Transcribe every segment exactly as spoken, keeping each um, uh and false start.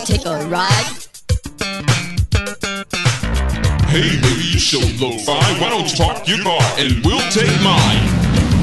take a ride? Hey baby, you so lo-fi. Why don't you park your car and we'll take mine?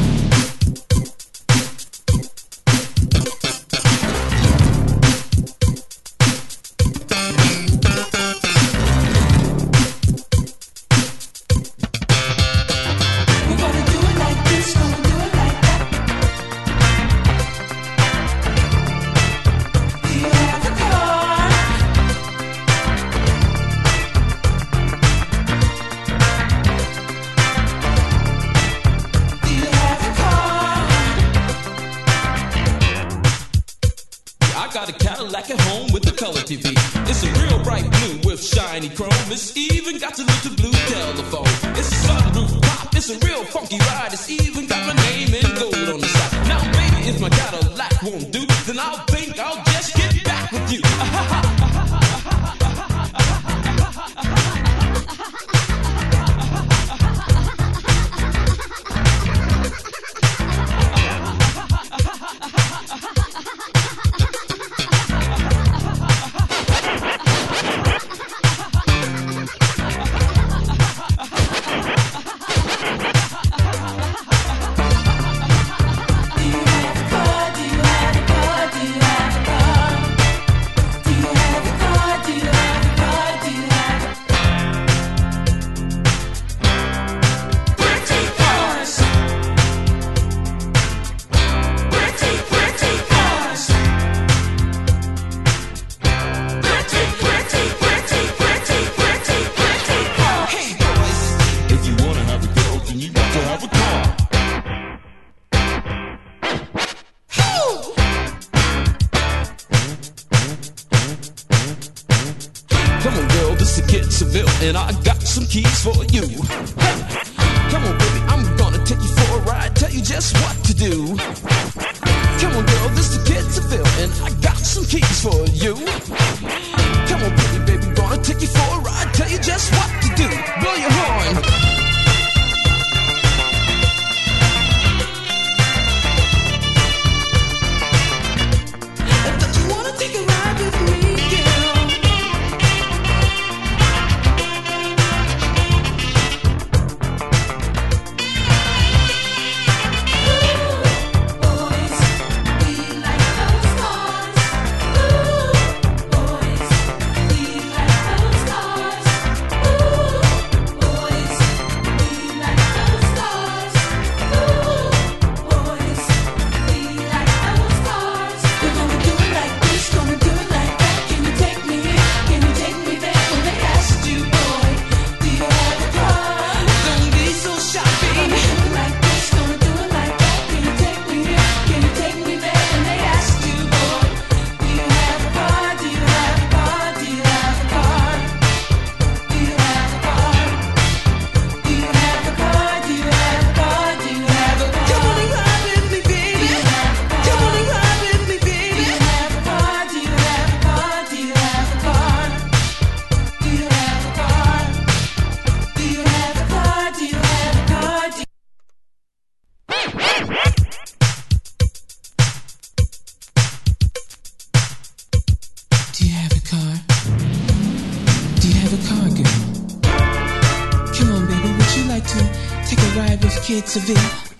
Seville.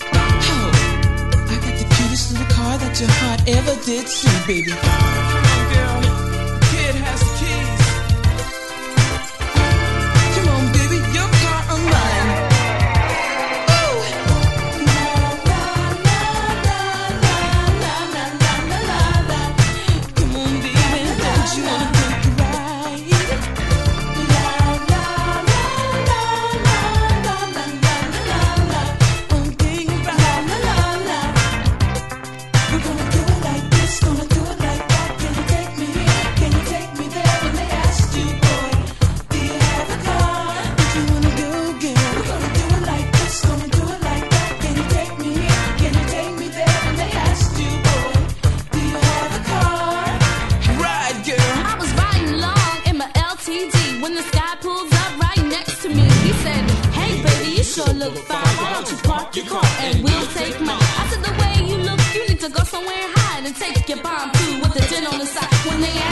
Oh, I got the cutest little car that your heart ever did see, baby. Come on, girl. Kid has the keys. Come on, baby, your car or mine. Ooh. La la la la la la la la la la. Come on, baby, don't you wanna take a ride? La la la la la la la la la la. We're gonna do it like this, gonna do it like that. Can you take me here? Can you take me there? When they ask you, boy, do you have a car? If you wanna go, girl, we're gonna do it like this, gonna do it like that. Can you take me here? Can you take me there? When they ask you, boy, do you have a car? Ride, girl. I was riding along in my L T D when this guy pulls up right next to me. He said, hey baby, you sure look fine. Why don't you park your car and we'll take mine? I said, the way you look, you need to go somewhere and hide and take your bomb too with the gin on the side. When they